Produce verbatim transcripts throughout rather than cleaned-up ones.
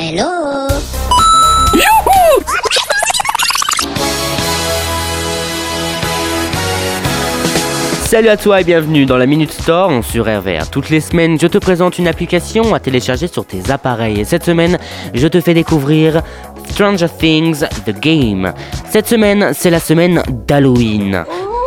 Hello. Salut à toi et bienvenue dans la Minute Store sur R V R. Toutes les semaines, je te présente une application à télécharger sur tes appareils. Et cette semaine, je te fais découvrir Stranger Things The Game. Cette semaine, c'est la semaine d'Halloween.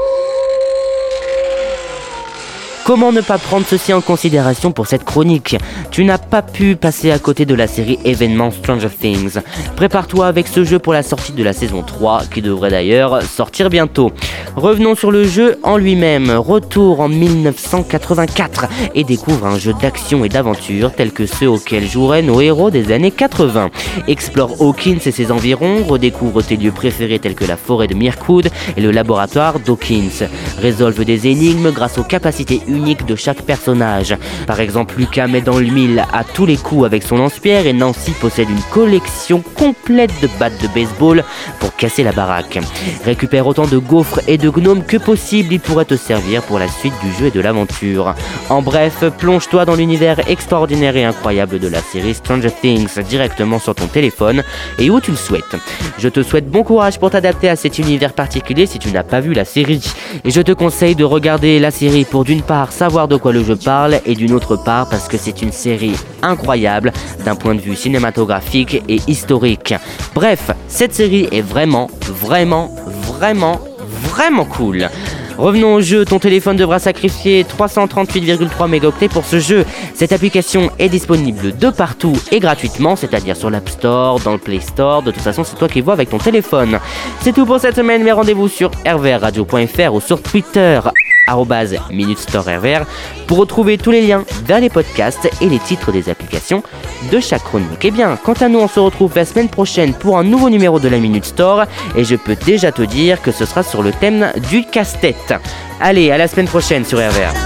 Comment ne pas prendre ceci en considération pour cette chronique ? Tu n'as pas pu passer à côté de la série événement Stranger Things. Prépare-toi avec ce jeu pour la sortie de la saison trois, qui devrait d'ailleurs sortir bientôt. Revenons sur le jeu en lui-même. Retour en dix-neuf cent quatre-vingt-quatre et découvre un jeu d'action et d'aventure tel que ceux auxquels joueraient nos héros des années quatre-vingts. Explore Hawkins et ses environs, redécouvre tes lieux préférés tels que la forêt de Mirkwood et le laboratoire d'Hawkins. Résolve des énigmes grâce aux capacités unique de chaque personnage. Par exemple, Lucas met dans le mille à tous les coups avec son lance-pierre et Nancy possède une collection complète de battes de baseball pour casser la baraque. Récupère autant de gaufres et de gnomes que possible, ils pourraient te servir pour la suite du jeu et de l'aventure. En bref, plonge-toi dans l'univers extraordinaire et incroyable de la série Stranger Things directement sur ton téléphone et où tu le souhaites. Je te souhaite bon courage pour t'adapter à cet univers particulier si tu n'as pas vu la série. Et je te conseille de regarder la série pour d'une part savoir de quoi le jeu parle et d'une autre part parce que c'est une série incroyable d'un point de vue cinématographique et historique. Bref, cette série est vraiment, vraiment, vraiment, vraiment cool. Revenons au jeu, ton téléphone devra sacrifier trois cent trente-huit virgule trois mégaoctets pour ce jeu. Cette application est disponible de partout et gratuitement, c'est-à-dire sur l'App Store, dans le Play Store. De toute façon, c'est toi qui vois avec ton téléphone. C'est tout pour cette semaine, mais rendez-vous sur r v r radio point f r ou sur Twitter arobase Minute Store R V R pour retrouver tous les liens vers les podcasts et les titres des applications de chaque chronique. Et bien, quant à nous, on se retrouve la semaine prochaine pour un nouveau numéro de la Minute Store et je peux déjà te dire que ce sera sur le thème du casse-tête. Allez, à la semaine prochaine sur R V R.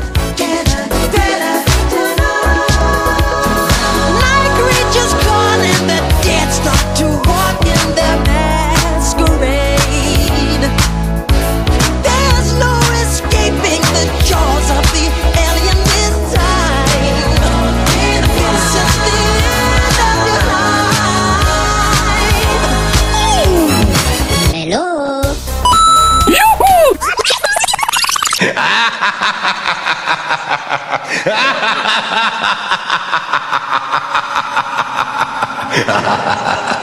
Hello.